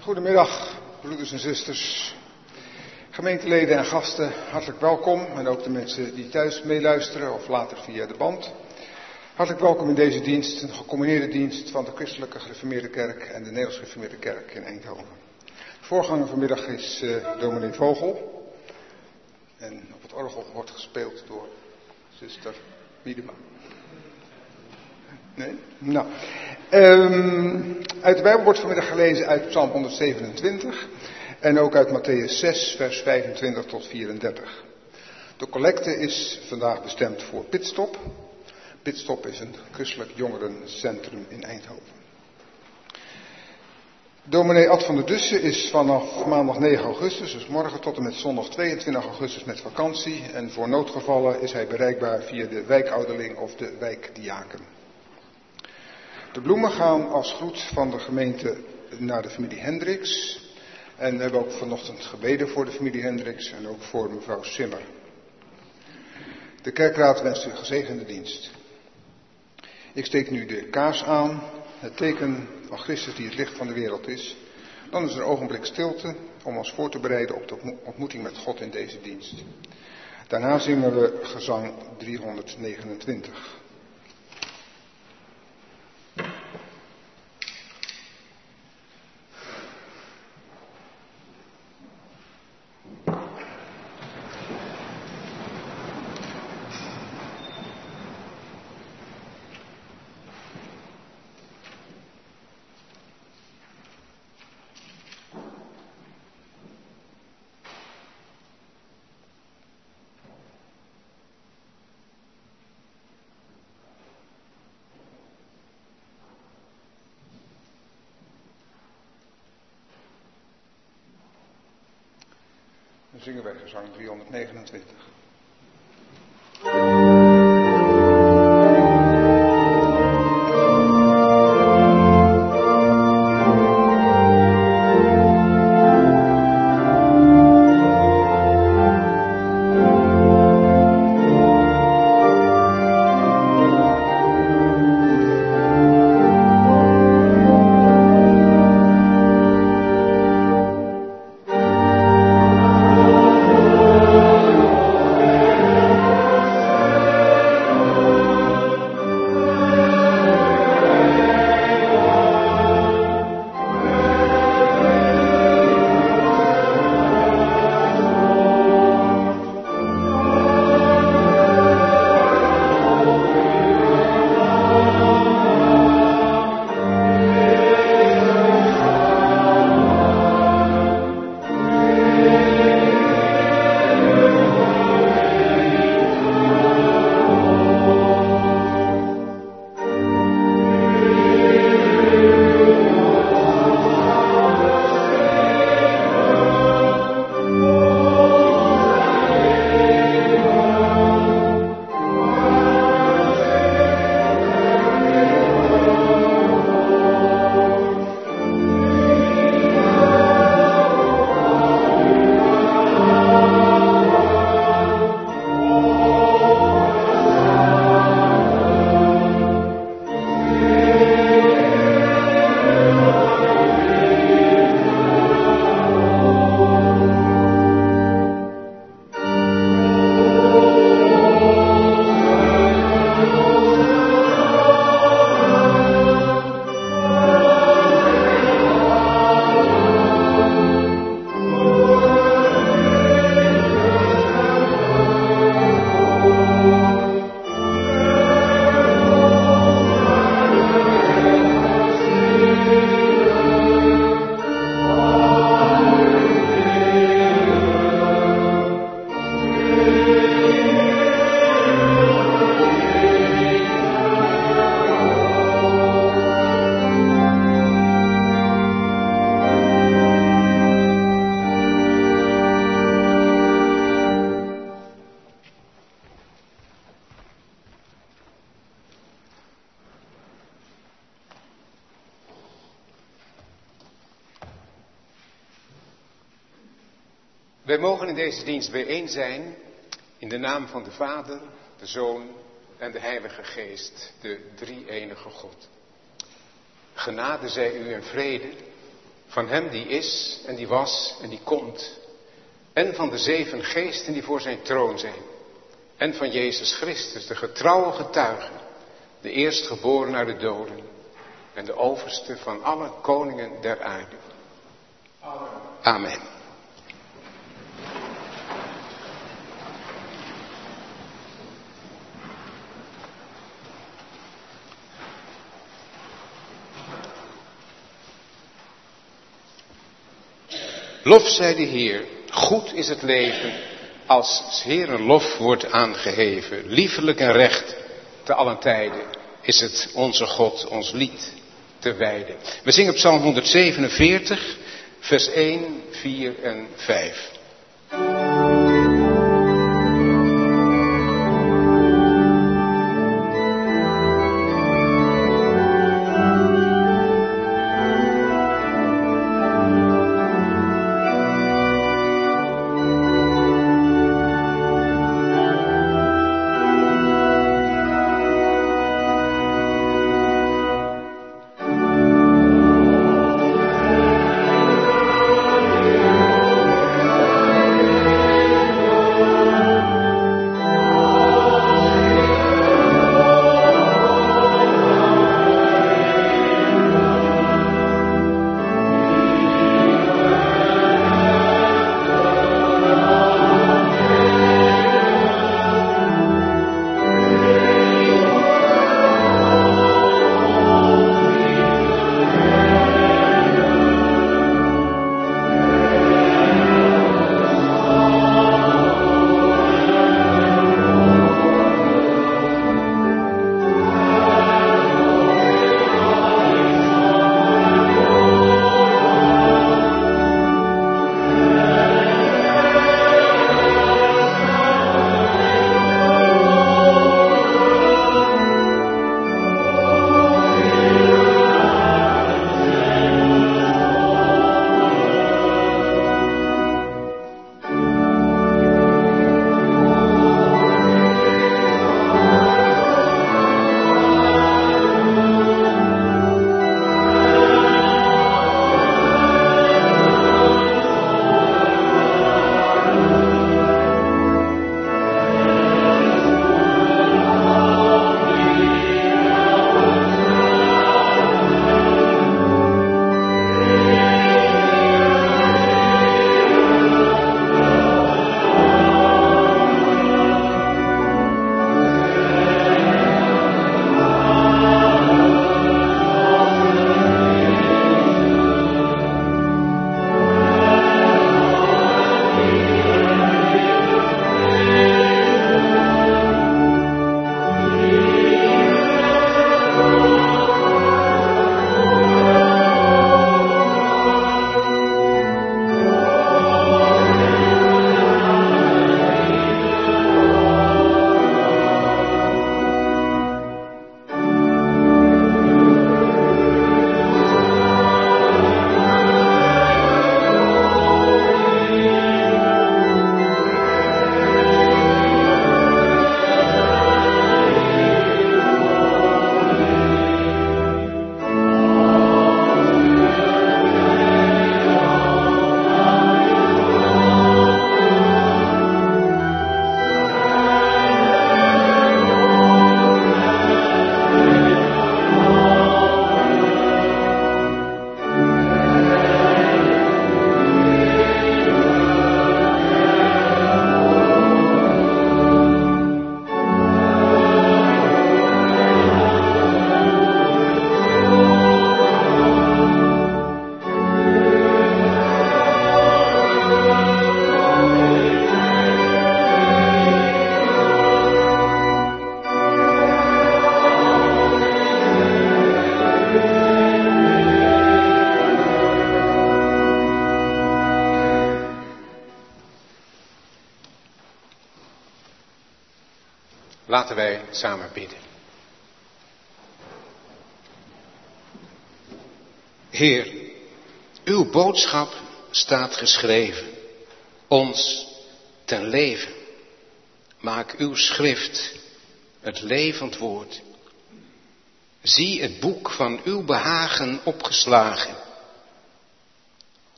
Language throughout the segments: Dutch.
Goedemiddag, broeders en zusters, gemeenteleden en gasten, hartelijk welkom. En ook de mensen die thuis meeluisteren of later via de band. Hartelijk welkom in deze dienst, een gecombineerde dienst van de Christelijke Gereformeerde Kerk en de Nederlands Gereformeerde Kerk in Eindhoven. De voorganger vanmiddag is dominee Vogel. En op het orgel wordt gespeeld door zuster Miedema. Nee? Nou. Uit de Bijbel wordt vanmiddag gelezen uit Psalm 127 en ook uit Matthäus 6, vers 25 tot 34. De collecte is vandaag bestemd voor Pitstop. Pitstop is een christelijk jongerencentrum in Eindhoven. Dominee Ad van der Dussen is vanaf maandag 9 augustus, dus morgen tot en met zondag 22 augustus met vakantie. En voor noodgevallen is hij bereikbaar via de wijkouderling of de wijkdiaken. De bloemen gaan als groet van de gemeente naar de familie Hendricks. En we hebben ook vanochtend gebeden voor de familie Hendricks en ook voor mevrouw Simmer. De kerkraad wenst u een gezegende dienst. Ik steek nu de kaars aan, het teken van Christus die het licht van de wereld is. Dan is er een ogenblik stilte om ons voor te bereiden op de ontmoeting met God in deze dienst. Daarna zingen we gezang 329. Dan zingen wij gezang 329. Wij mogen in deze dienst bijeen zijn in de naam van de Vader, de Zoon en de Heilige Geest, de drie-enige God. Genade zij u en vrede van hem die is en die was en die komt, en van de 7 geesten die voor zijn troon zijn, en van Jezus Christus, de getrouwe getuige, de eerstgeboren uit de doden, en de overste van alle koningen der aarde. Amen. Lof zij de Heer, goed is het leven, als 's Heeren lof wordt aangeheven. Liefelijk en recht, te allen tijden, is het onze God ons lied te wijden. We zingen Psalm 147, vers 1, 4 en 5. Laten wij samen bidden. Heer, uw boodschap staat geschreven, ons ten leven. Maak uw schrift het levend woord. Zie het boek van uw behagen opgeslagen.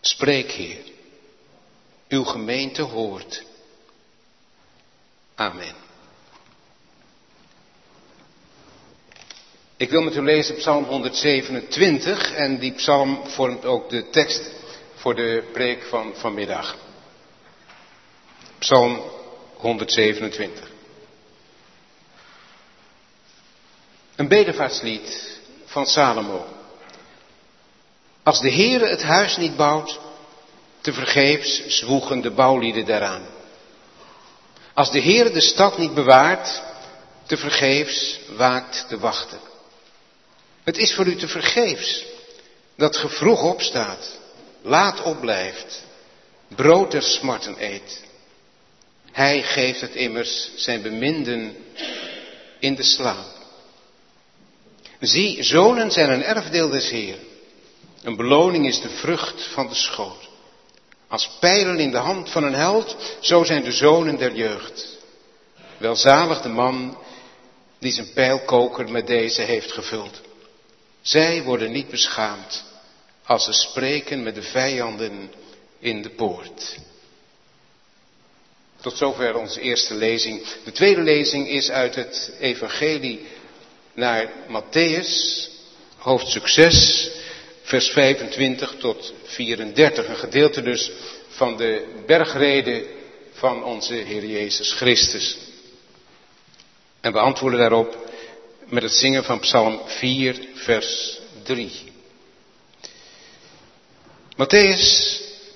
Spreek, Heer. Uw gemeente hoort. Amen. Ik wil met u lezen Psalm 127 en die psalm vormt ook de tekst voor de preek van vanmiddag. Psalm 127. Een bedevaartslied van Salomo. Als de Heere het huis niet bouwt, tevergeefs zwoegen de bouwlieden daaraan. Als de Heere de stad niet bewaart, tevergeefs waakt de wachter. Het is voor u tevergeefs dat ge vroeg opstaat, laat opblijft, brood der smarten eet. Hij geeft het immers zijn beminden in de slaap. Zie, zonen zijn een erfdeel des Heeren. Een beloning is de vrucht van de schoot. Als pijlen in de hand van een held, zo zijn de zonen der jeugd. Welzalig de man die zijn pijlkoker met deze heeft gevuld. Zij worden niet beschaamd als ze spreken met de vijanden in de poort. Tot zover onze eerste lezing. De tweede lezing is uit het evangelie naar Mattheüs, hoofdstuk 6, vers 25 tot 34. Een gedeelte dus van de bergrede van onze Heer Jezus Christus. En we antwoorden daarop met het zingen van Psalm 4, vers 3. Mattheüs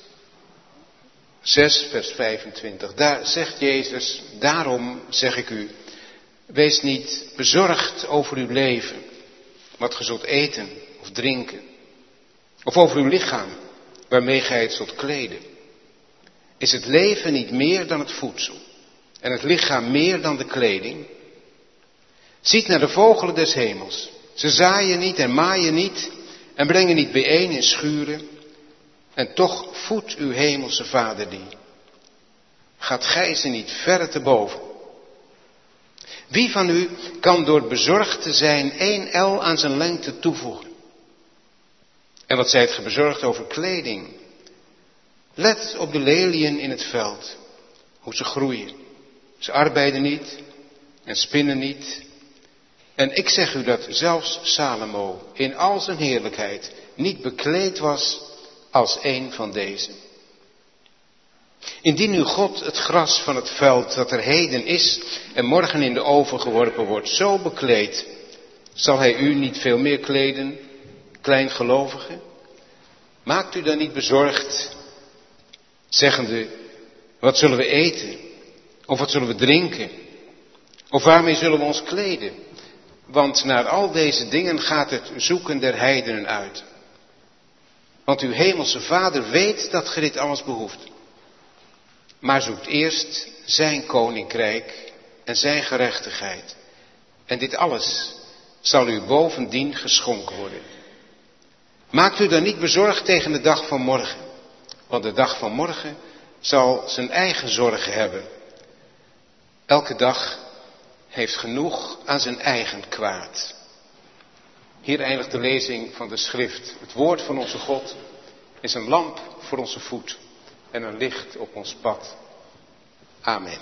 6, vers 25. Daar zegt Jezus, daarom zeg ik u, wees niet bezorgd over uw leven, wat ge zult eten of drinken, of over uw lichaam, waarmee gij het zult kleden. Is het leven niet meer dan het voedsel, en het lichaam meer dan de kleding? Ziet naar de vogelen des hemels. Ze zaaien niet en maaien niet en brengen niet bijeen in schuren. En toch voedt uw hemelse Vader die. Gaat gij ze niet verre te boven? Wie van u kan door bezorgd te zijn 1 el aan zijn lengte toevoegen? En wat zijt ge bezorgd over kleding? Let op de leliën in het veld, hoe ze groeien. Ze arbeiden niet en spinnen niet. En ik zeg u dat zelfs Salomo in al zijn heerlijkheid niet bekleed was als een van deze. Indien nu God het gras van het veld dat er heden is en morgen in de oven geworpen wordt zo bekleedt, zal hij u niet veel meer kleden, kleingelovige? Maakt u dan niet bezorgd, zeggende, wat zullen we eten? Of wat zullen we drinken? Of waarmee zullen we ons kleden? Want naar al deze dingen gaat het zoeken der heidenen uit. Want uw hemelse Vader weet dat ge dit alles behoeft. Maar zoekt eerst zijn koninkrijk en zijn gerechtigheid. En dit alles zal u bovendien geschonken worden. Maakt u dan niet bezorgd tegen de dag van morgen. Want de dag van morgen zal zijn eigen zorgen hebben. Elke dag heeft genoeg aan zijn eigen kwaad. Hier eindigt de lezing van de schrift. Het woord van onze God is een lamp voor onze voet en een licht op ons pad. Amen.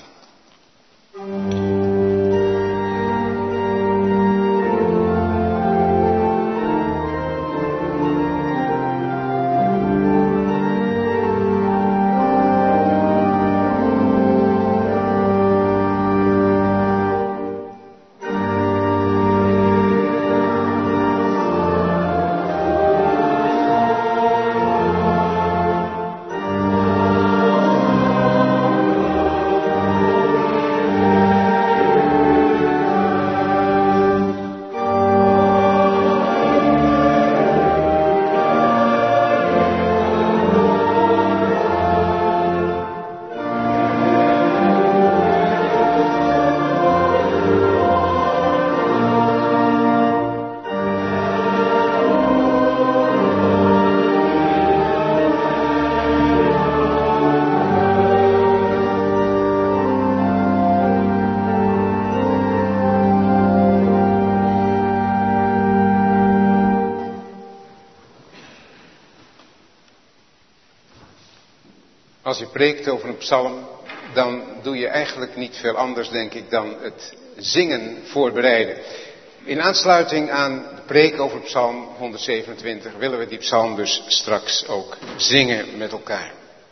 Als je preekt over een psalm, dan doe je eigenlijk niet veel anders, denk ik, dan het zingen voorbereiden. In aansluiting aan de preek over psalm 127 willen we die psalm dus straks ook zingen met elkaar.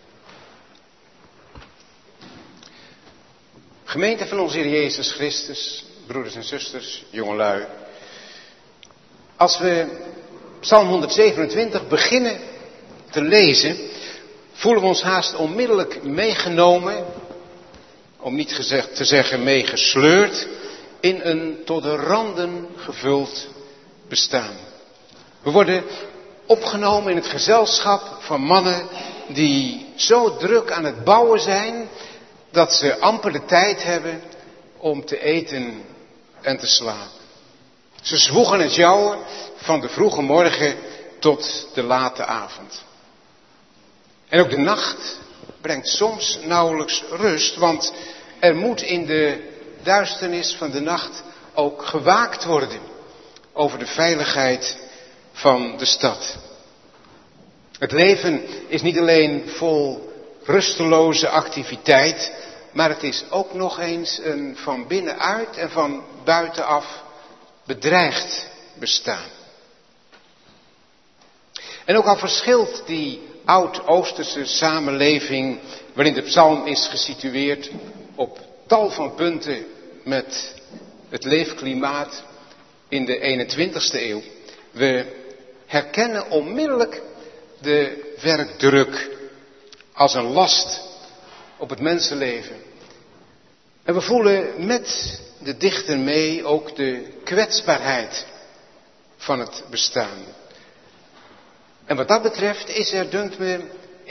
Gemeente van onze Heer Jezus Christus, broeders en zusters, jongelui. Als we psalm 127 beginnen te lezen, voelen we ons haast onmiddellijk meegenomen, om niet te zeggen meegesleurd, in een tot de randen gevuld bestaan. We worden opgenomen in het gezelschap van mannen die zo druk aan het bouwen zijn, dat ze amper de tijd hebben om te eten en te slapen. Ze zwoegen het jouwen van de vroege morgen tot de late avond. En ook de nacht brengt soms nauwelijks rust, want er moet in de duisternis van de nacht ook gewaakt worden over de veiligheid van de stad. Het leven is niet alleen vol rusteloze activiteit, maar het is ook nog eens een van binnenuit en van buitenaf bedreigd bestaan. En ook al verschilt die oud-Oosterse samenleving waarin de psalm is gesitueerd op tal van punten met het leefklimaat in de 21ste eeuw. We herkennen onmiddellijk de werkdruk als een last op het mensenleven. En we voelen met de dichter mee ook de kwetsbaarheid van het bestaan. En wat dat betreft is er, dunkt me,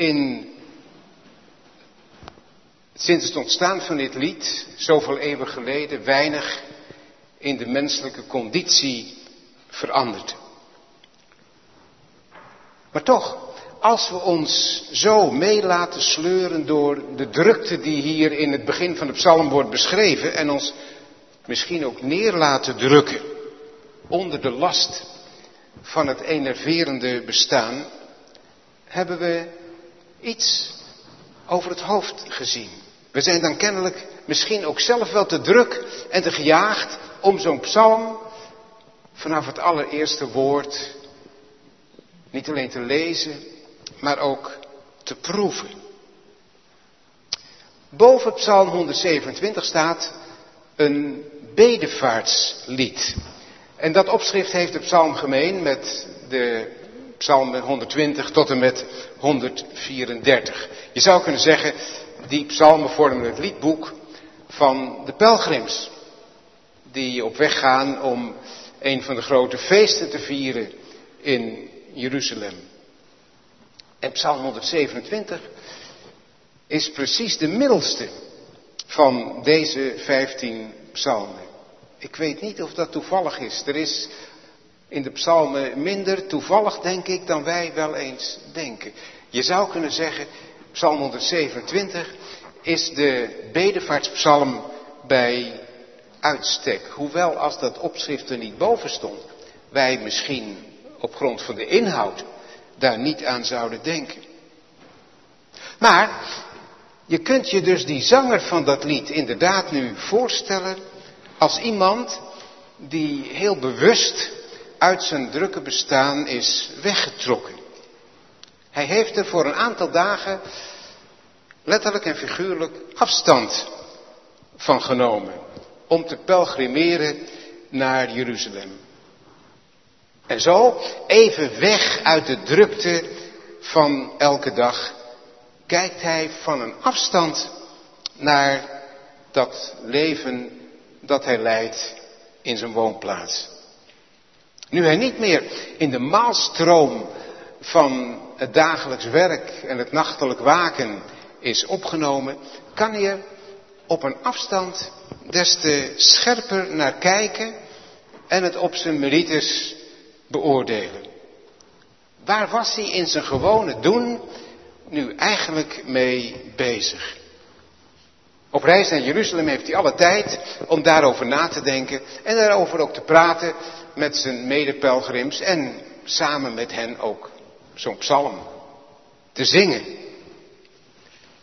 sinds het ontstaan van dit lied, zoveel eeuwen geleden, weinig in de menselijke conditie veranderd. Maar toch, als we ons zo mee laten sleuren door de drukte die hier in het begin van de psalm wordt beschreven en ons misschien ook neer laten drukken onder de last van het enerverende bestaan, hebben we iets over het hoofd gezien. We zijn dan kennelijk misschien ook zelf wel te druk en te gejaagd om zo'n psalm vanaf het allereerste woord niet alleen te lezen, maar ook te proeven. Boven psalm 127 staat een bedevaartslied. En dat opschrift heeft de psalm gemeen met de psalmen 120 tot en met 134. Je zou kunnen zeggen, die psalmen vormen het liedboek van de pelgrims, die op weg gaan om een van de grote feesten te vieren in Jeruzalem. En psalm 127 is precies de middelste van deze 15 psalmen. Ik weet niet of dat toevallig is. Er is in de psalmen minder toevallig, denk ik, dan wij wel eens denken. Je zou kunnen zeggen, psalm 127 is de bedevaartspsalm bij uitstek. Hoewel, als dat opschrift er niet boven stond, wij misschien op grond van de inhoud daar niet aan zouden denken. Maar je kunt je dus die zanger van dat lied inderdaad nu voorstellen als iemand die heel bewust uit zijn drukke bestaan is weggetrokken. Hij heeft er voor een aantal dagen letterlijk en figuurlijk afstand van genomen om te pelgrimeren naar Jeruzalem. En zo, even weg uit de drukte van elke dag, kijkt hij van een afstand naar dat leven dat hij leidt in zijn woonplaats. Nu hij niet meer in de maalstroom van het dagelijks werk en het nachtelijk waken is opgenomen, kan hij er op een afstand des te scherper naar kijken en het op zijn merites beoordelen. Waar was hij in zijn gewone doen nu eigenlijk mee bezig? Op reis naar Jeruzalem heeft hij alle tijd om daarover na te denken en daarover ook te praten met zijn medepelgrims en samen met hen ook zo'n psalm te zingen.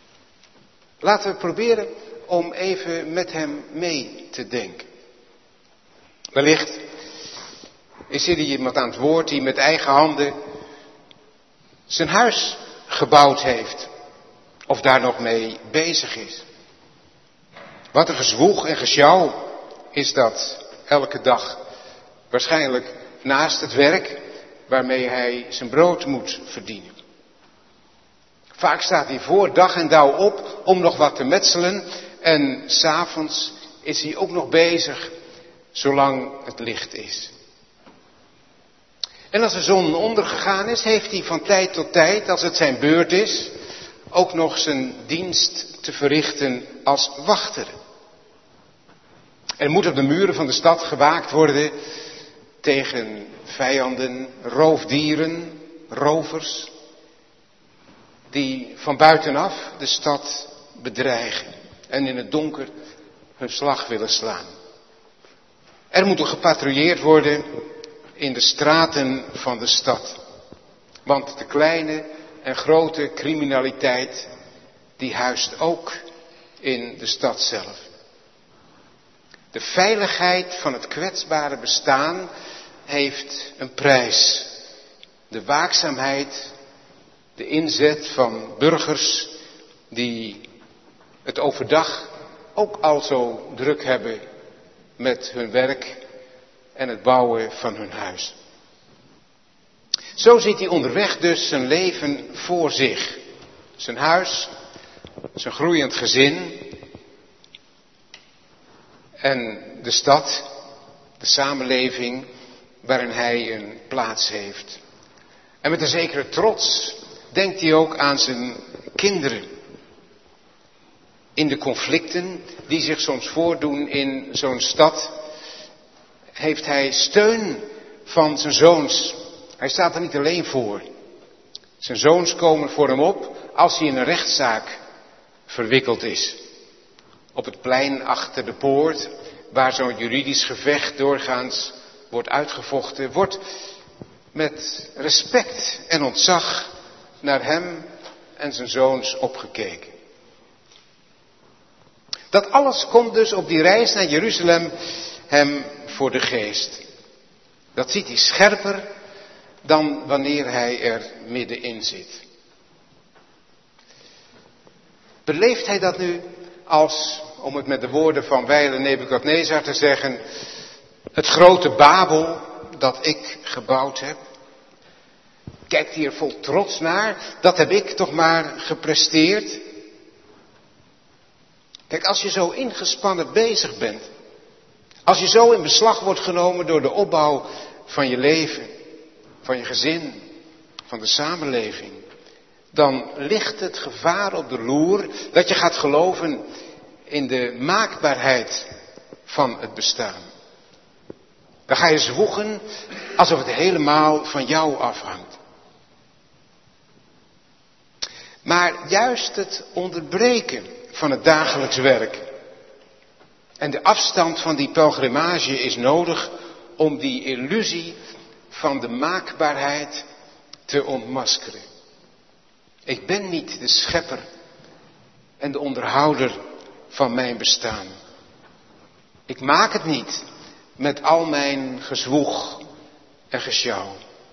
Laten we proberen om even met hem mee te denken. Wellicht is er iemand aan het woord die met eigen handen zijn huis gebouwd heeft. Of daar nog mee bezig is. Wat een gezwoeg en gesjouw is dat elke dag. Waarschijnlijk naast het werk waarmee hij zijn brood moet verdienen. Vaak staat hij voor dag en dauw op om nog wat te metselen. En 's avonds is hij ook nog bezig zolang het licht is. En als de zon ondergegaan is, heeft hij van tijd tot tijd, als het zijn beurt is, ook nog zijn dienst te verrichten als wachter. Er moet op de muren van de stad gewaakt worden tegen vijanden, roofdieren, rovers, die van buitenaf de stad bedreigen en in het donker hun slag willen slaan. Er moet ook gepatrouilleerd worden in de straten van de stad. Want de kleine en grote criminaliteit, die huist ook in de stad zelf. De veiligheid van het kwetsbare bestaan heeft een prijs. De waakzaamheid, de inzet van burgers die het overdag ook al zo druk hebben met hun werk en het bouwen van hun huis. Zo ziet hij onderweg dus zijn leven voor zich. Zijn huis, zijn groeiend gezin en de stad, de samenleving waarin hij een plaats heeft. En met een zekere trots denkt hij ook aan zijn kinderen. In de conflicten die zich soms voordoen in zo'n stad, heeft hij steun van zijn zoons. Hij staat er niet alleen voor. Zijn zoons komen voor hem op als hij in een rechtszaak verwikkeld is. Op het plein achter de poort, waar zo'n juridisch gevecht doorgaans wordt uitgevochten, wordt met respect en ontzag naar hem en zijn zoons opgekeken. Dat alles komt dus op die reis naar Jeruzalem hem voor de geest. Dat ziet hij scherper dan wanneer hij er middenin zit. Beleeft hij dat nu als, om het met de woorden van wijlen Nebukadnezar te zeggen, het grote Babel dat ik gebouwd heb? Kijkt hij er vol trots naar? Dat heb ik toch maar gepresteerd? Kijk, als je zo ingespannen bezig bent, als je zo in beslag wordt genomen door de opbouw van je leven, van je gezin, van de samenleving, dan ligt het gevaar op de loer dat je gaat geloven in de maakbaarheid van het bestaan. Dan ga je zwoegen alsof het helemaal van jou afhangt. Maar juist het onderbreken van het dagelijks werk en de afstand van die pelgrimage is nodig om die illusie van de maakbaarheid te ontmaskeren. Ik ben niet de schepper en de onderhouder van mijn bestaan. Ik maak het niet met al mijn gezwoeg en gesjouw.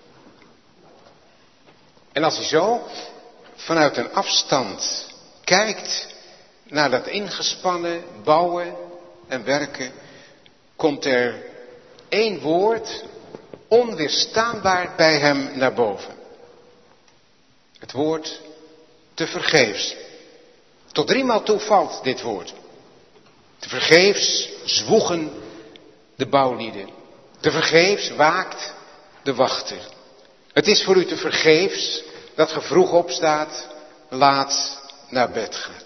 En als hij zo vanuit een afstand kijkt naar dat ingespannen bouwen en werken, komt er één woord onweerstaanbaar bij hem naar boven. Het woord tevergeefs. Tot 3 maal toe valt dit woord. Tevergeefs zwoegen de bouwlieden. Tevergeefs waakt de wachter. Het is voor u tevergeefs dat ge vroeg opstaat, laat naar bed gaat.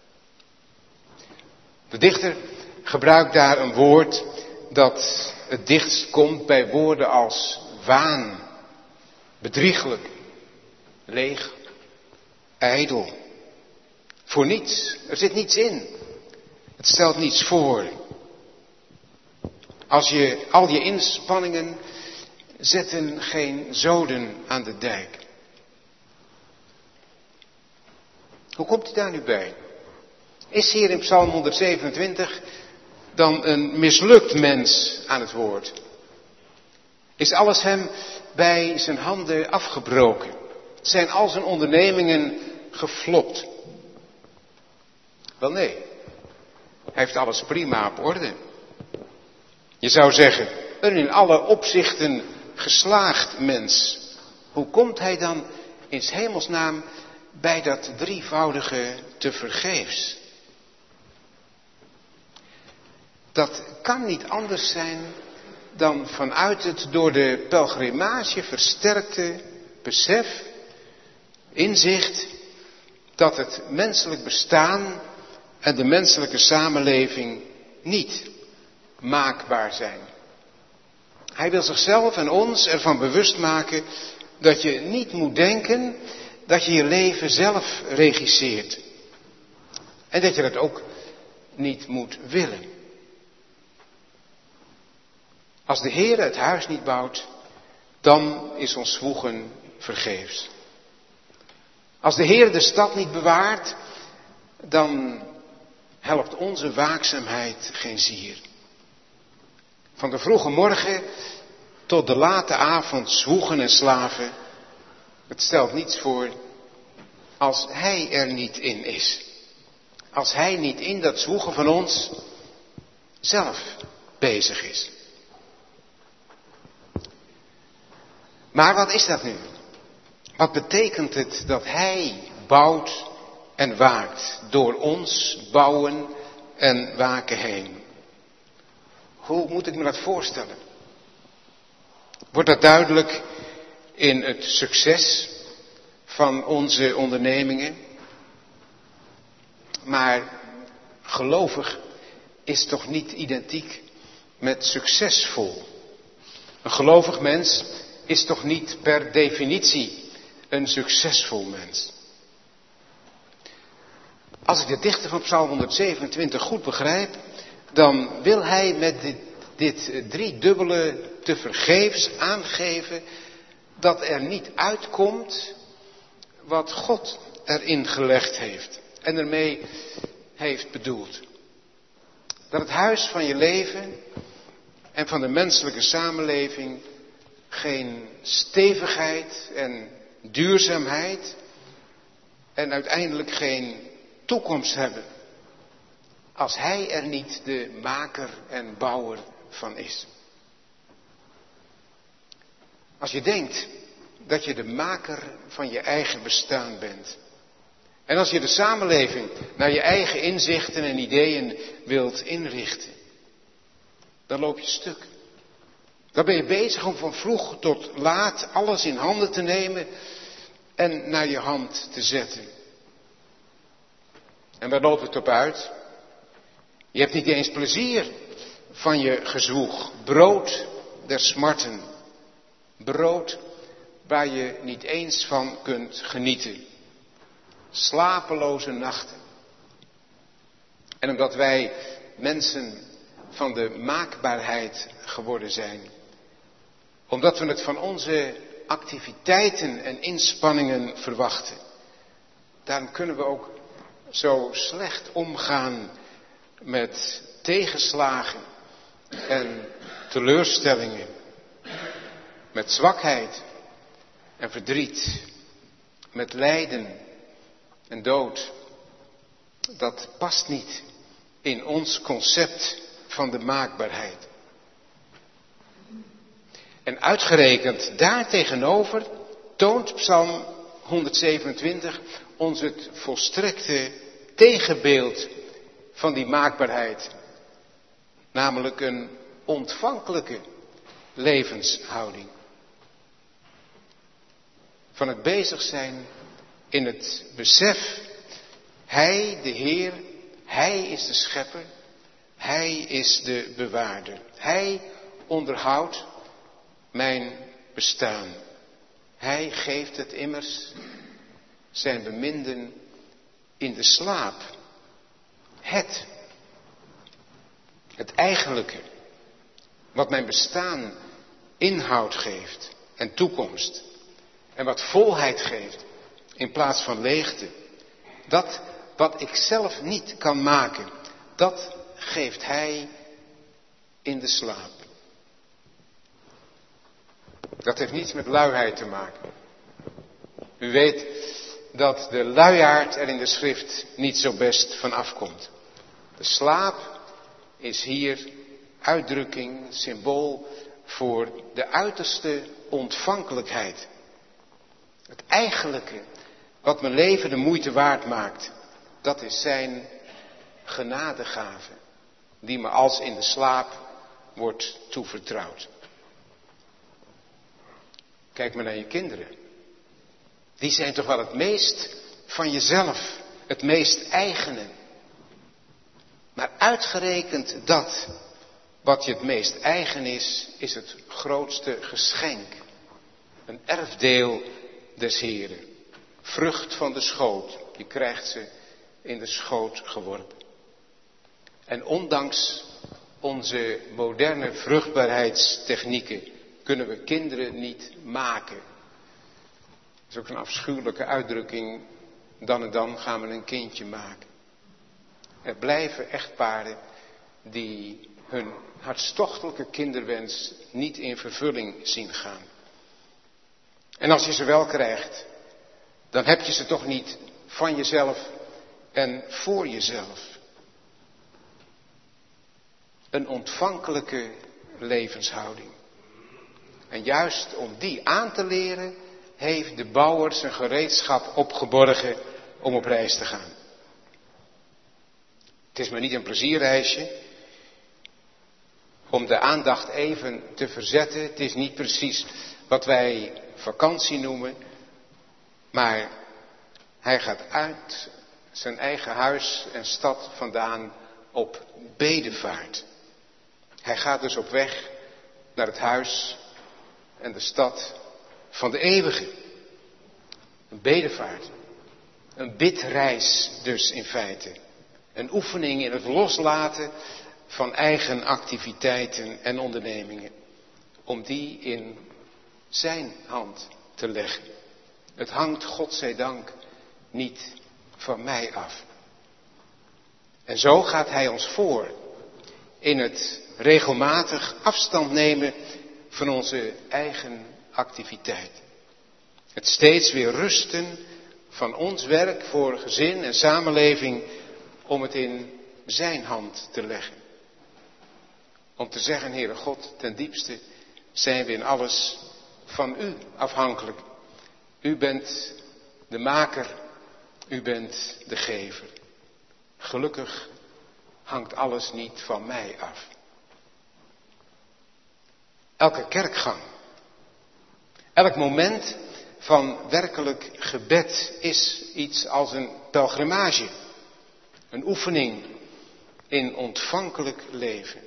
De dichter gebruikt daar een woord dat het dichtst komt bij woorden als waan, bedrieglijk, leeg, ijdel. Voor niets, er zit niets in. Het stelt niets voor. Al je inspanningen zetten geen zoden aan de dijk. Hoe komt hij daar nu bij? Is hier in Psalm 127 dan een mislukt mens aan het woord? Is alles hem bij zijn handen afgebroken? Zijn al zijn ondernemingen geflopt? Wel nee, hij heeft alles prima op orde. Je zou zeggen, een in alle opzichten geslaagd mens. Hoe komt hij dan in 's hemelsnaam bij dat drievoudige tevergeefs? Dat kan niet anders zijn dan vanuit het door de pelgrimage versterkte besef, inzicht, dat het menselijk bestaan en de menselijke samenleving niet maakbaar zijn. Hij wil zichzelf en ons ervan bewust maken dat je niet moet denken dat je je leven zelf regisseert. En dat je dat ook niet moet willen. Als de Heer het huis niet bouwt, dan is ons zwoegen vergeefs. Als de Heer de stad niet bewaart, dan helpt onze waakzaamheid geen zier. Van de vroege morgen tot de late avond zwoegen en slaven. Het stelt niets voor als Hij er niet in is. Als Hij niet in dat zwoegen van ons zelf bezig is. Maar wat is dat nu? Wat betekent het dat Hij bouwt en waakt door ons bouwen en waken heen? Hoe moet ik me dat voorstellen? Wordt dat duidelijk in het succes van onze ondernemingen? Maar gelovig is toch niet identiek met succesvol? Een gelovig mens is toch niet per definitie een succesvol mens? Als ik de dichter van Psalm 127 goed begrijp, dan wil hij met dit driedubbele tevergeefs aangeven dat er niet uitkomt wat God erin gelegd heeft en ermee heeft bedoeld. Dat het huis van je leven en van de menselijke samenleving geen stevigheid en duurzaamheid en uiteindelijk geen toekomst hebben als Hij er niet de maker en bouwer van is. Als je denkt dat je de maker van je eigen bestaan bent en als je de samenleving naar je eigen inzichten en ideeën wilt inrichten, dan loop je stuk. Dan ben je bezig om van vroeg tot laat alles in handen te nemen en naar je hand te zetten. En waar loopt het op uit? Je hebt niet eens plezier van je gezwoeg. Brood der smarten. Brood waar je niet eens van kunt genieten. Slapeloze nachten. En omdat wij mensen van de maakbaarheid geworden zijn. Omdat we het van onze activiteiten en inspanningen verwachten. Daarom kunnen we ook zo slecht omgaan met tegenslagen en teleurstellingen. Met zwakheid en verdriet. Met lijden en dood. Dat past niet in ons concept van de maakbaarheid. En uitgerekend daartegenover toont Psalm 127 ons het volstrekte tegenbeeld van die maakbaarheid. Namelijk een ontvankelijke levenshouding. Van het bezig zijn in het besef, Hij, de Heer, Hij is de Schepper, Hij is de bewaarder. Hij onderhoudt mijn bestaan. Hij geeft het immers zijn beminden in de slaap. Het eigenlijke, wat mijn bestaan inhoud geeft en toekomst. En wat volheid geeft in plaats van leegte. Dat wat ik zelf niet kan maken, dat geeft hij in de slaap. Dat heeft niets met luiheid te maken. U weet dat de luiaard er in de schrift niet zo best van afkomt. De slaap is hier uitdrukking, symbool voor de uiterste ontvankelijkheid. Het eigenlijke wat mijn leven de moeite waard maakt, dat is zijn genadegave, die me als in de slaap wordt toevertrouwd. Kijk maar naar je kinderen. Die zijn toch wel het meest van jezelf, het meest eigene. Maar uitgerekend dat wat je het meest eigen is het grootste geschenk. Een erfdeel des Heren. Vrucht van de schoot. Je krijgt ze in de schoot geworpen. En ondanks onze moderne vruchtbaarheidstechnieken kunnen we kinderen niet maken. Dat is ook een afschuwelijke uitdrukking. Dan en dan gaan we een kindje maken. Er blijven echtparen die hun hartstochtelijke kinderwens niet in vervulling zien gaan. En als je ze wel krijgt, dan heb je ze toch niet van jezelf en voor jezelf. Een ontvankelijke levenshouding. En juist om die aan te leren, heeft de bouwer zijn gereedschap opgeborgen om op reis te gaan. Het is maar niet een plezierreisje om de aandacht even te verzetten. Het is niet precies wat wij vakantie noemen, maar hij gaat uit zijn eigen huis en stad vandaan op bedevaart. Hij gaat dus op weg naar het huis en de stad van de eeuwige. Een bedevaart. Een bidreis dus in feite. Een oefening in het loslaten van eigen activiteiten en ondernemingen. Om die in zijn hand te leggen. Het hangt, godzijdank, niet van mij af. En zo gaat hij ons voor in het regelmatig afstand nemen van onze eigen activiteit. Het steeds weer rusten van ons werk voor gezin en samenleving om het in zijn hand te leggen. Om te zeggen, Heere God, ten diepste zijn we in alles van u afhankelijk. U bent de maker, u bent de gever. Gelukkig hangt alles niet van mij af. Elke kerkgang, elk moment van werkelijk gebed is iets als een pelgrimage. Een oefening in ontvankelijk leven.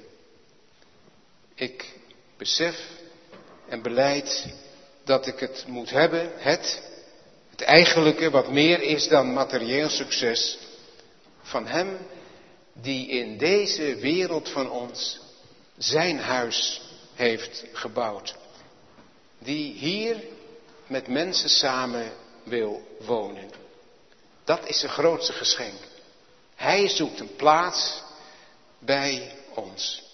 Ik besef en belijd dat ik het moet hebben, het eigenlijke wat meer is dan materieel succes, van Hem die in deze wereld van ons zijn huis heeft gebouwd. Die hier met mensen samen wil wonen. Dat is zijn grootste geschenk. Hij zoekt een plaats bij ons.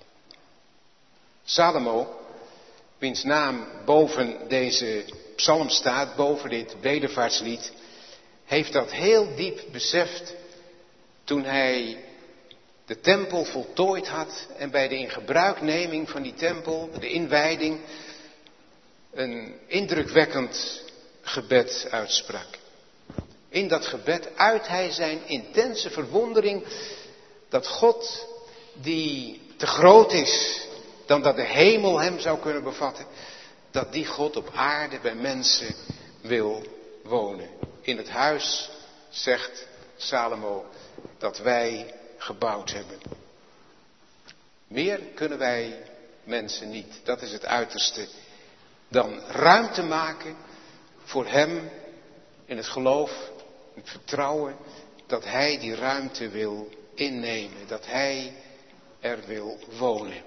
Salomo, wiens naam boven deze psalm staat, boven dit bedevaartslied, heeft dat heel diep beseft toen hij de tempel voltooid had en bij de ingebruikneming van die tempel, de inwijding, een indrukwekkend gebed uitsprak. In dat gebed uit hij zijn intense verwondering dat God, die te groot is dan dat de hemel hem zou kunnen bevatten, dat die God op aarde bij mensen wil wonen. In het huis, zegt Salomo, dat wij gebouwd hebben. Meer kunnen wij mensen niet, dat is het uiterste, dan ruimte maken voor hem in het geloof, het vertrouwen dat hij die ruimte wil innemen, dat hij er wil wonen.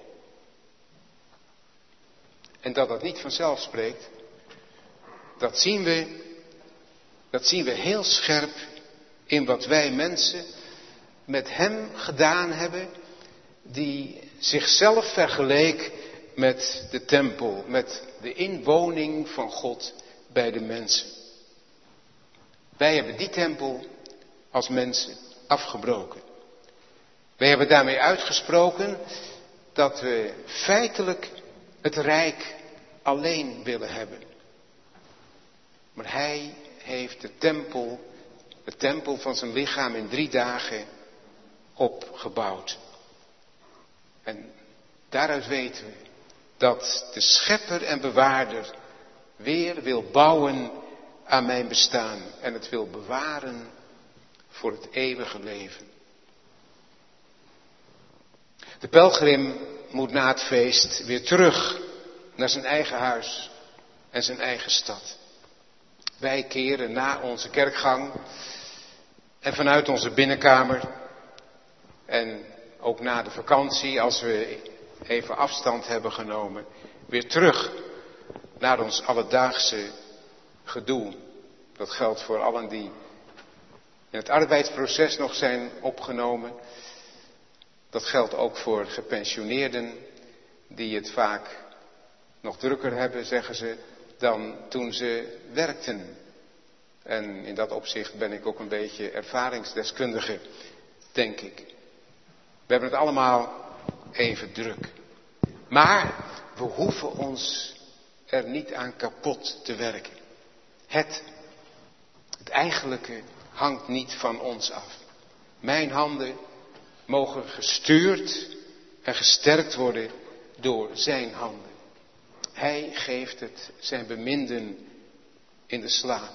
En dat dat niet vanzelf spreekt, dat zien we heel scherp in wat wij mensen met hem gedaan hebben, die zichzelf vergeleek met de tempel, met de inwoning van God bij de mensen. Wij hebben die tempel als mensen afgebroken. Wij hebben daarmee uitgesproken dat we feitelijk het rijk alleen willen hebben. Maar hij heeft de tempel van zijn lichaam in 3 dagen opgebouwd. En daaruit weten we dat de schepper en bewaarder weer wil bouwen aan mijn bestaan en het wil bewaren voor het eeuwige leven. De pelgrim moet na het feest weer terug naar zijn eigen huis en zijn eigen stad. Wij keren na onze kerkgang en vanuit onze binnenkamer en ook na de vakantie, als we even afstand hebben genomen, weer terug naar ons alledaagse gedoe. Dat geldt voor allen die in het arbeidsproces nog zijn opgenomen. Dat geldt ook voor gepensioneerden die het vaak nog drukker hebben, zeggen ze, dan toen ze werkten. En in dat opzicht ben ik ook een beetje ervaringsdeskundige, denk ik. We hebben het allemaal even druk. Maar we hoeven ons er niet aan kapot te werken. Het eigenlijke hangt niet van ons af. Mijn handen mogen gestuurd en gesterkt worden door zijn handen. Hij geeft het zijn beminden in de slaap.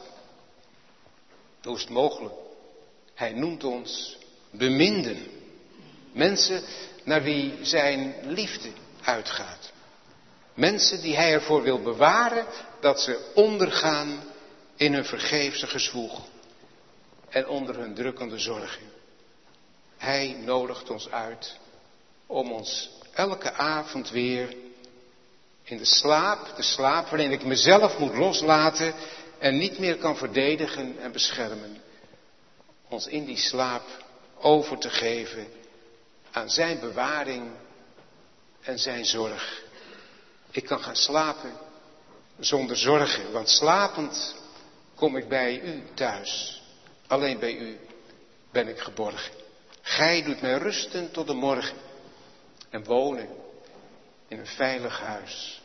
Hoe is het mogelijk? Hij noemt ons beminden. Mensen naar wie zijn liefde uitgaat. Mensen die hij ervoor wil bewaren dat ze ondergaan in hun vergeefse gezwoeg en onder hun drukkende zorgen. Hij nodigt ons uit om ons elke avond weer in de slaap waarin ik mezelf moet loslaten en niet meer kan verdedigen en beschermen, ons in die slaap over te geven aan zijn bewaring en zijn zorg. Ik kan gaan slapen zonder zorgen, want slapend kom ik bij u thuis. Alleen bij u ben ik geborgen. Gij doet mij rusten tot de morgen en wonen in een veilig huis.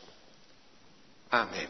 Amen.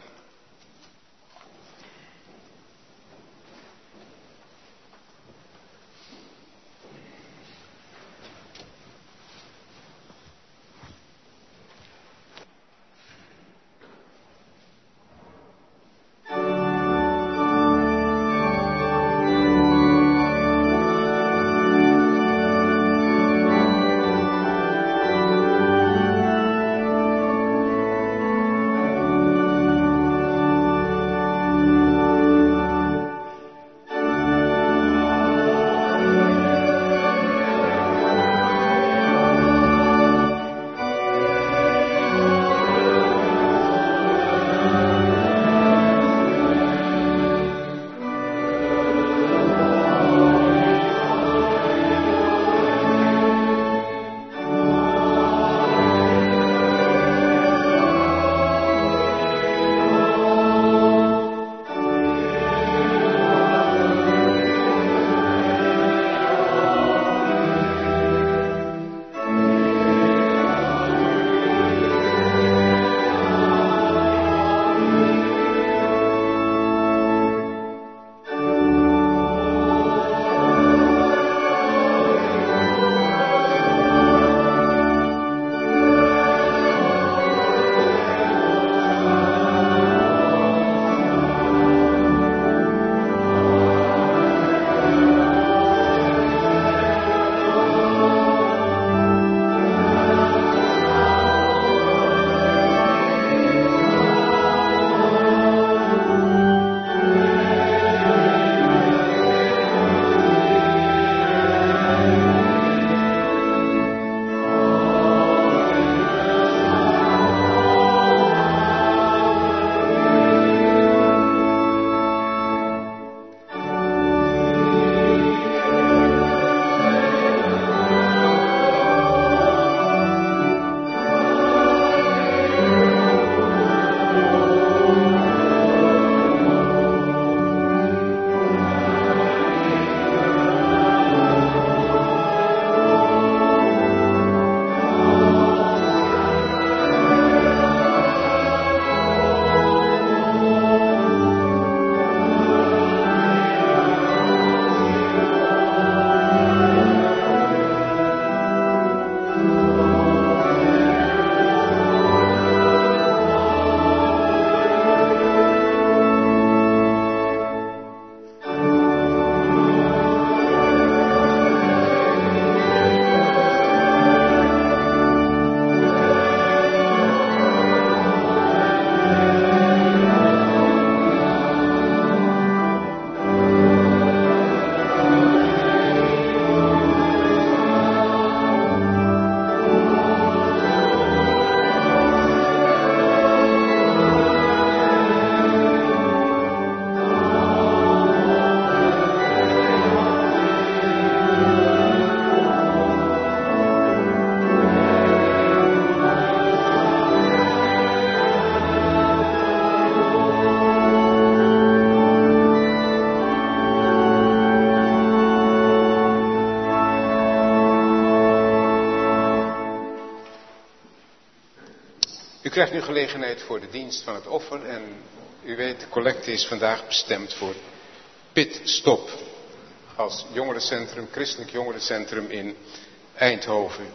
krijgt nu gelegenheid voor de dienst van het offer en u weet, de collecte is vandaag bestemd voor Pitstop als jongerencentrum, christelijk jongerencentrum in Eindhoven.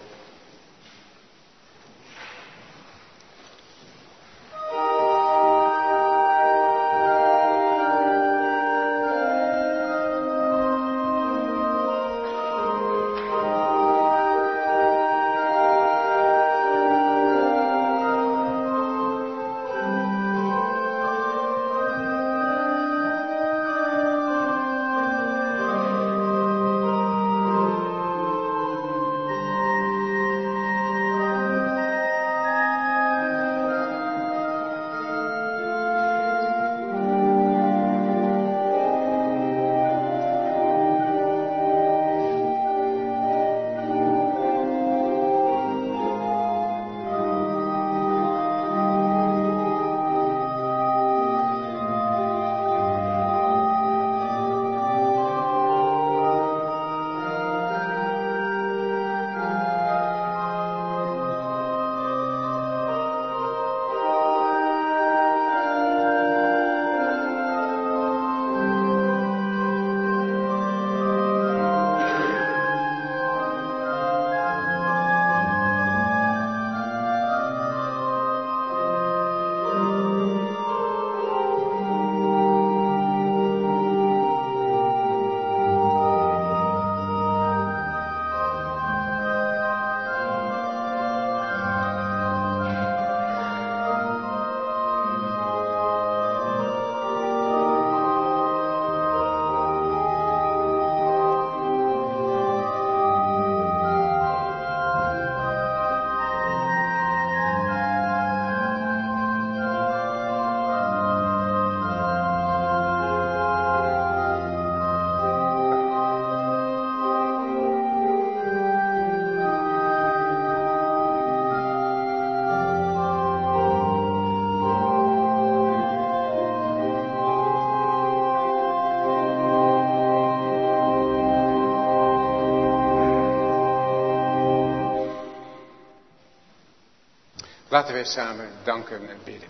Laten wij samen danken en bidden.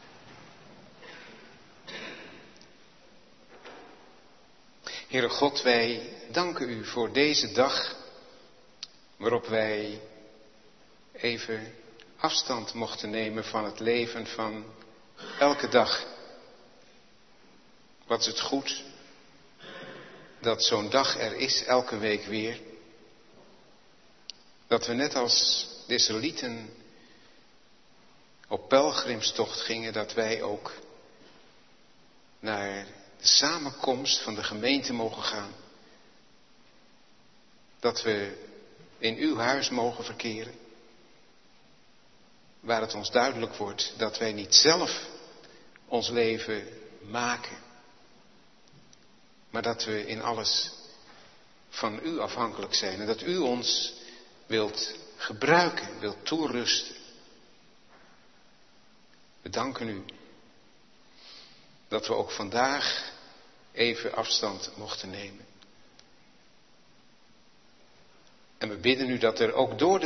Heere God, wij danken u voor deze dag waarop wij even afstand mochten nemen van het leven van elke dag. Wat is het goed dat zo'n dag er is, elke week weer. Dat we net als de Israëlieten op pelgrimstocht gingen, dat wij ook naar de samenkomst van de gemeente mogen gaan. Dat we in uw huis mogen verkeren. Waar het ons duidelijk wordt dat wij niet zelf ons leven maken. Maar dat we in alles van u afhankelijk zijn. En dat u ons wilt gebruiken, wilt toerusten. We danken u dat we ook vandaag even afstand mochten nemen. En we bidden u dat er ook door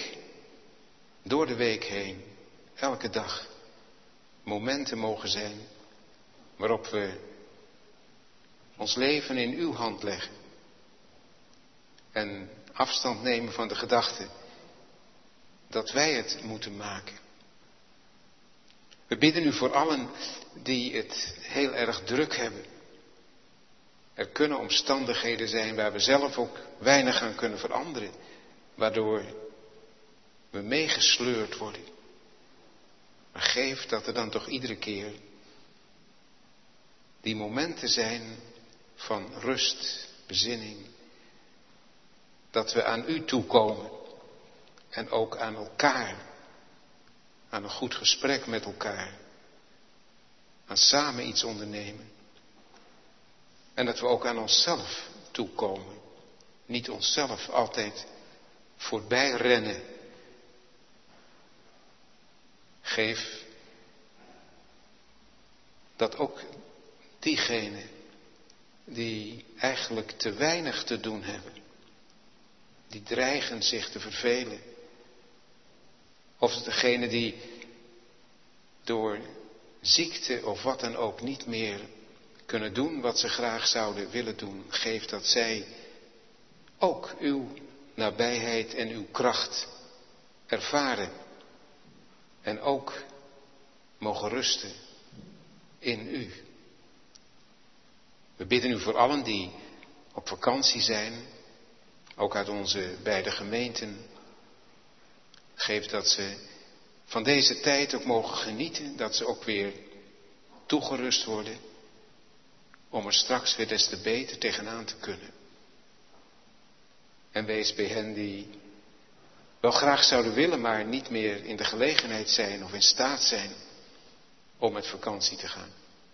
de week heen, elke dag, momenten mogen zijn waarop we ons leven in uw hand leggen. En afstand nemen van de gedachte dat wij het moeten maken. We bidden u voor allen die het heel erg druk hebben. Er kunnen omstandigheden zijn waar we zelf ook weinig aan kunnen veranderen. Waardoor we meegesleurd worden. Maar geef dat er dan toch iedere keer die momenten zijn van rust, bezinning. Dat we aan u toekomen. En ook aan elkaar. Aan een goed gesprek met elkaar. Aan samen iets ondernemen. En dat we ook aan onszelf toekomen. Niet onszelf altijd voorbij rennen. Geef dat ook diegenen die eigenlijk te weinig te doen hebben. Die dreigen zich te vervelen. Of degenen die door ziekte of wat dan ook niet meer kunnen doen wat ze graag zouden willen doen. Geef dat zij ook uw nabijheid en uw kracht ervaren. En ook mogen rusten in u. We bidden u voor allen die op vakantie zijn, ook uit onze beide gemeenten. Geef dat ze van deze tijd ook mogen genieten, dat ze ook weer toegerust worden om er straks weer des te beter tegenaan te kunnen. En wees bij hen die wel graag zouden willen, maar niet meer in de gelegenheid zijn of in staat zijn om met vakantie te gaan.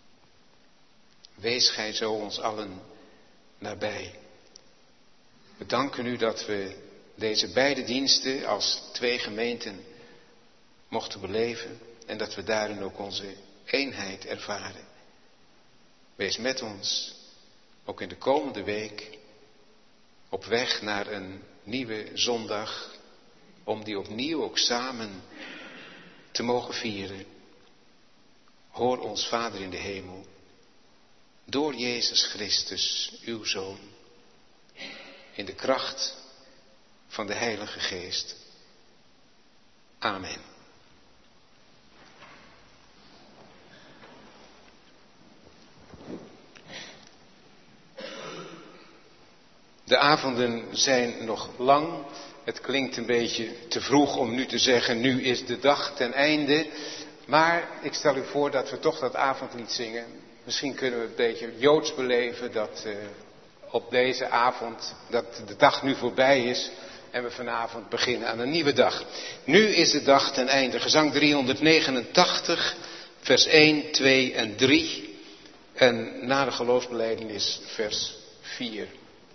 Wees gij zo ons allen nabij. We danken u dat we deze beide diensten als twee gemeenten mochten beleven en dat we daarin ook onze eenheid ervaren. Wees met ons, ook in de komende week, op weg naar een nieuwe zondag, om die opnieuw ook samen te mogen vieren. Hoor ons Vader in de hemel, door Jezus Christus, uw Zoon, in de kracht van de Heilige Geest. Amen. De avonden zijn nog lang. Het klinkt een beetje te vroeg om nu te zeggen, nu is de dag ten einde. Maar ik stel u voor dat we toch dat avondlied zingen. Misschien kunnen we een beetje Joods beleven dat op deze avond, dat de dag nu voorbij is en we vanavond beginnen aan een nieuwe dag. Nu is de dag ten einde. Gezang 389, vers 1, 2 en 3. En na de geloofsbelijdenis vers 4.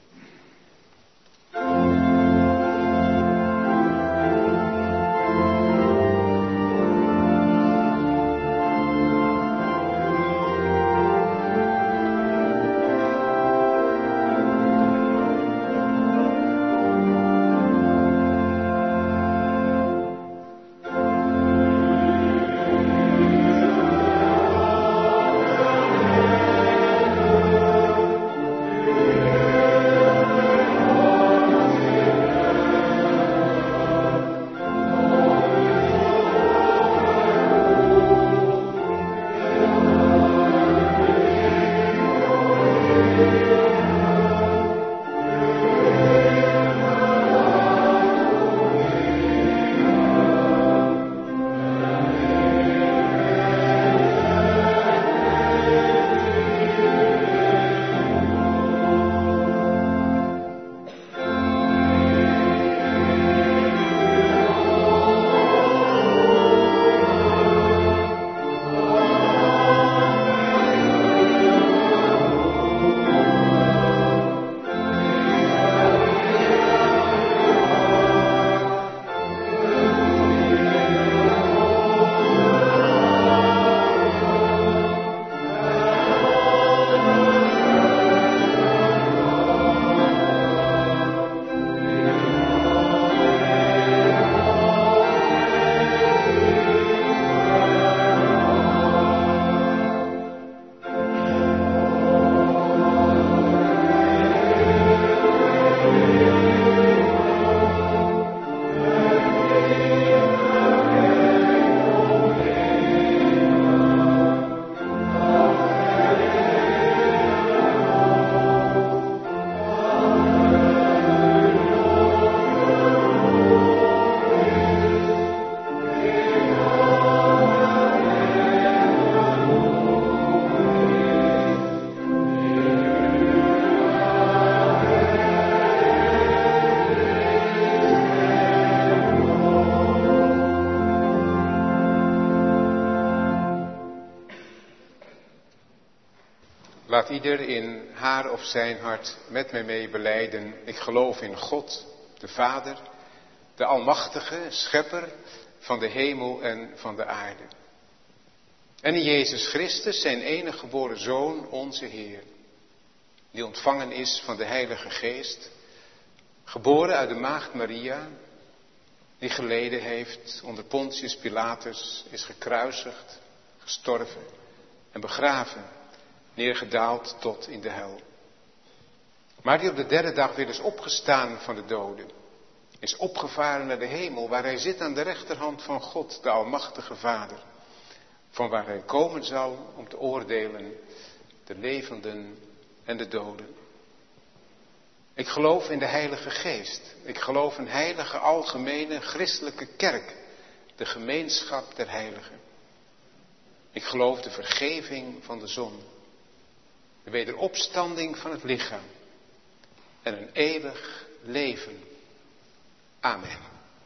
Laat ieder in haar of zijn hart met mij mee belijden. Ik geloof in God, de Vader, de Almachtige, Schepper van de hemel en van de aarde. En in Jezus Christus, zijn enige geboren Zoon, onze Heer, die ontvangen is van de Heilige Geest, geboren uit de maagd Maria, die geleden heeft onder Pontius Pilatus, is gekruisigd, gestorven en begraven, neergedaald tot in de hel. Maar die op de derde dag weer is opgestaan van de doden, is opgevaren naar de hemel, waar hij zit aan de rechterhand van God, de Almachtige Vader, van waar hij komen zal om te oordelen de levenden en de doden. Ik geloof in de Heilige Geest. Ik geloof in heilige, algemene, christelijke kerk, de gemeenschap der heiligen. Ik geloof de vergeving van de zonde, de wederopstanding van het lichaam en een eeuwig leven. Amen.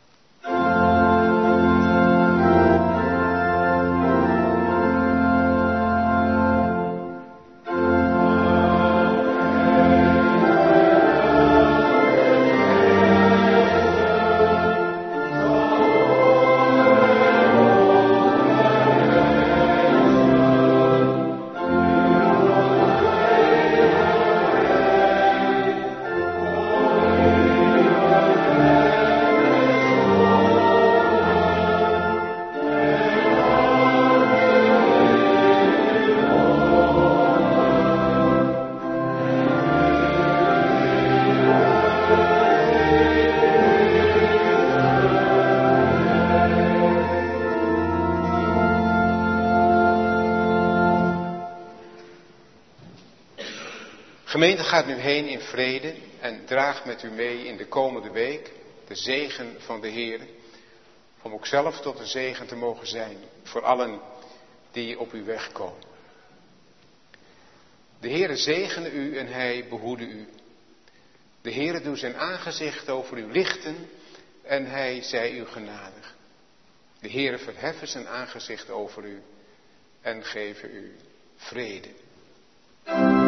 De gemeente gaat nu heen in vrede en draagt met u mee in de komende week de zegen van de Heer, om ook zelf tot een zegen te mogen zijn voor allen die op uw weg komen. De Heere zegene u en hij behoede u. De Heere doet zijn aangezicht over u lichten en hij zij u genadig. De Heere verheffen zijn aangezicht over u en geven u vrede.